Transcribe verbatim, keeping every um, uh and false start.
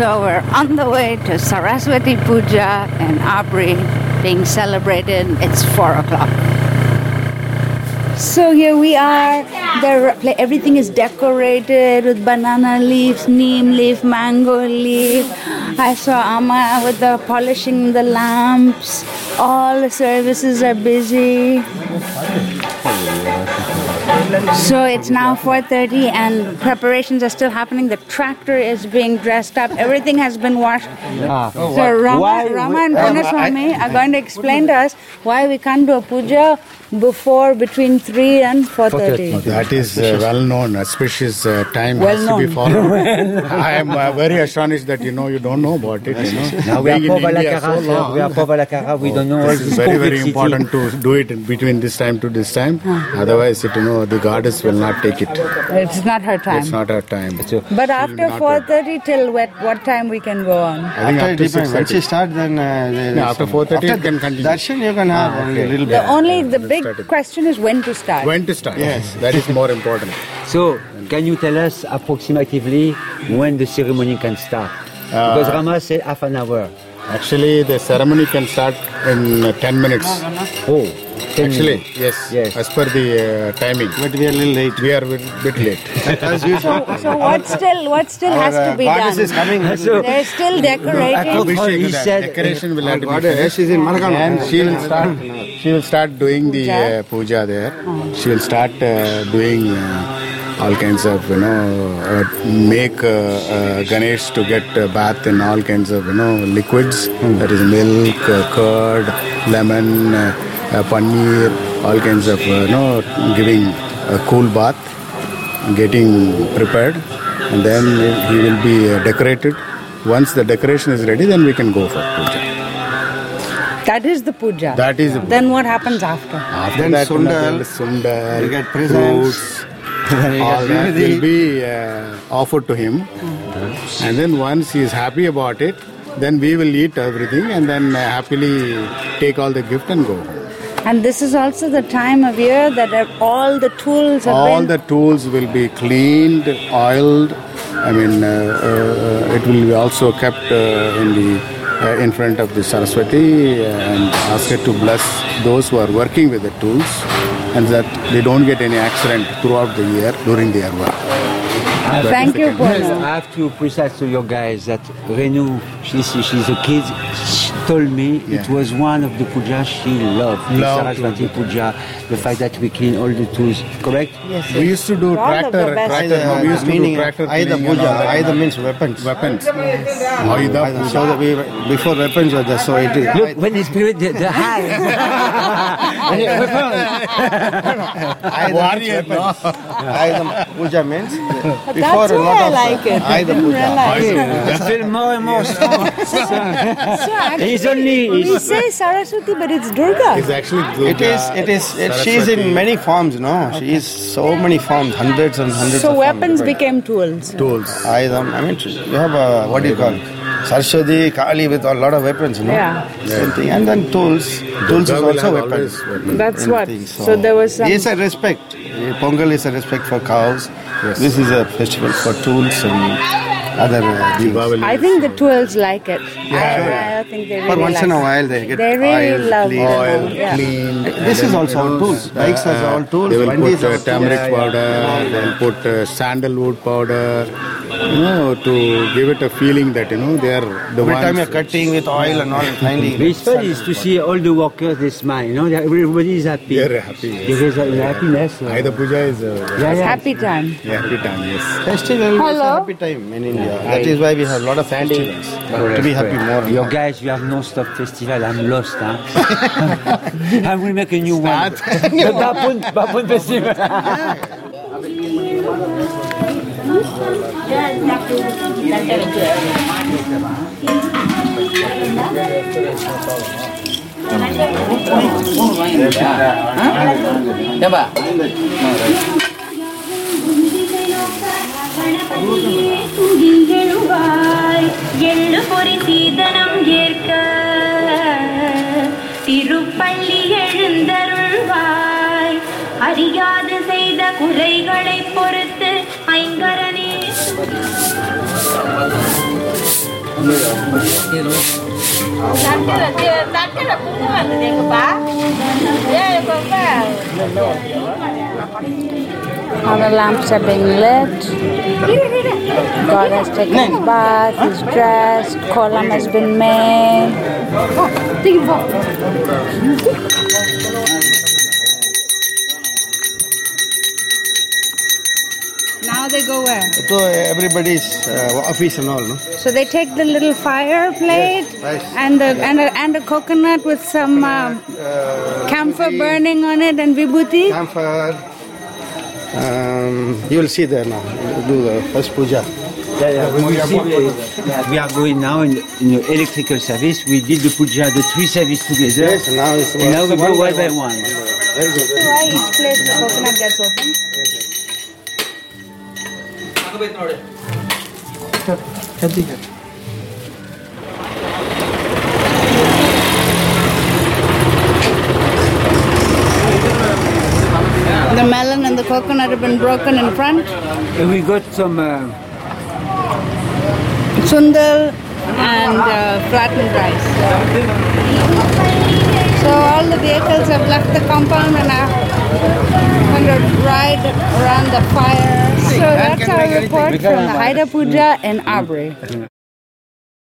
So we're on the way to Saraswati Puja in Abri, being celebrated. It's four o'clock. So here we are. There, everything is decorated with banana leaves, neem leaf, mango leaf. I saw Amma with the polishing the lamps. All the services are busy. So it's now four thirty and preparations are still happening. The tractor is being dressed up. Everything has been washed. Ah. So Rama, why, Rama and Purnaswamy are going to explain to us why we can't do a puja before between three and four thirty. That is uh, well known. Auspicious uh, time well has known. to be followed. I am uh, very astonished that you know you don't know about it. You know? Now we are Povalakara. So we are Povalakara. We don't know. This is very very important to do it in between this time to this time. Huh. Otherwise, it, you know, the goddess will not take it. It's not her time. It's not her time. So but after four thirty till what, what time we can go on? I think after, after six. Once you start, then uh, no, after four thirty you can continue. Darshan you can have ah, okay. a little bit. The only the big The question is when to start. When to start. Yes, that is more important. So, can you tell us approximately when the ceremony can start? Uh, because Rama said half an hour. Actually, the ceremony can start in uh, ten minutes. Oh, ten actually, minutes. yes, yes. As per the uh, timing. But we are a little late. We are a bit late. As usual. So, so what still, what still has to be done? Is coming. So, they're still decorating. He said decoration will have to be finished. She's in Maragana. And she will start. She will start doing the uh, puja there. Oh. She will start uh, doing uh, all kinds of, you know, uh, make uh, uh, Ganesh to get a bath in all kinds of, you know, liquids. Mm. That is milk, uh, curd, lemon, uh, uh, paneer, all kinds of, uh, you know, giving a cool bath, getting prepared, and then he will be uh, decorated. Once the decoration is ready, then we can go for puja. That is the puja. That is the puja. Then what happens after? After then that, sundal, sundal, you get presents, fruits, all that will be uh, offered to him. Mm-hmm. And then once he is happy about it, then we will eat everything and then uh, happily take all the gift and go home. And this is also the time of year that all the tools have all been... the tools will be cleaned, oiled. I mean, uh, uh, it will be also kept uh, in the uh, in front of the Saraswati and ask her to bless those who are working with the tools, and that they don't get any accident throughout the year during their work. Uh, thank you, Purna. I have to precise to your guys that Renu, she's, she's a kid, she told me yeah. it was one of the pujas she loved. The Saraswati puja, the fact that we clean all the tools, correct? Yes. We used to do tractor, tractor, uh, we used to meaning do tractor Aida puja, Aida means weapons. Weapons. Yes. Aida puja. So that we, before weapons were there, so it is. Look, when the spirit, the, the high. Warrior, no? Aida puja means. That's why I like it. I I feel more and more strong. So, so actually, He's only, we he's, say Saraswati, but it's Durga. It's actually Durga. It is, it is, it, she is in many forms, no? Okay. She is so many forms, hundreds and hundreds so of weapons forms. became tools. Tools. Aidam, I mean, you have a, what do you call it? Saraswati, Kali with a lot of weapons, you know? Yeah. Same thing. And then tools. Tools is also weapons. weapons. That's what. So, so there was some... It's a respect. Pongal is a respect for cows. Yes. This is a festival for tools and other uh, things. I think the tools like it. Yeah, I, yeah. I think they really For once like in a it. while they get They really oil, love clean. Oil, yeah. clean. This is also all tools. Bikes has all tools. They will Vandis put uh, also- turmeric yeah, powder, yeah. they'll put uh, sandalwood powder, you know, to give it a feeling that, you know, they are the Every ones. time you're cutting with oil and all, finally. it's funny is to see all the workers, they smile, you know, everybody is happy. They're happy. There is a happiness. Uh, Aida Puja is a yeah, yeah. Happy time. yeah, happy time, yes. Festival is a Hello? happy time in India. That is why we have a lot of festivals. To be happy more. Your guys, you have non-stop festival. I'm lost, huh? I will make a new one. The Bapun, Bapun festival. எள்ளு பொறி சீதனம் ஏற்க திருப்பள்ளி எழுந்தருள்வாய் அறியாது செய்த குறைகளை பொறுத்து ஐங்கரனே All the lamps are being lit. God has taken his bath, he's dressed, column has been made. Now they go where? So everybody's uh, office and all, no? So they take the little fire plate Yes, nice. and the and a, and a coconut with some uh, Uh, camphor vibhuti, burning on it and vibhuti. Camphor. Um, you will see there now. We'll do the first puja. Yeah, yeah. We, see, uh, we are going now in, in the electrical service. We did the puja, the three service together. Yes, now it's And now we go one by one. Very good. So why each place the coconut gets open? The melon and the coconut have been broken in front. And we got some uh, Sundal and uh, flattened rice. So all the vehicles have left the compound and are going to ride around the fire. So that's our report from the Haida Puja in Abri.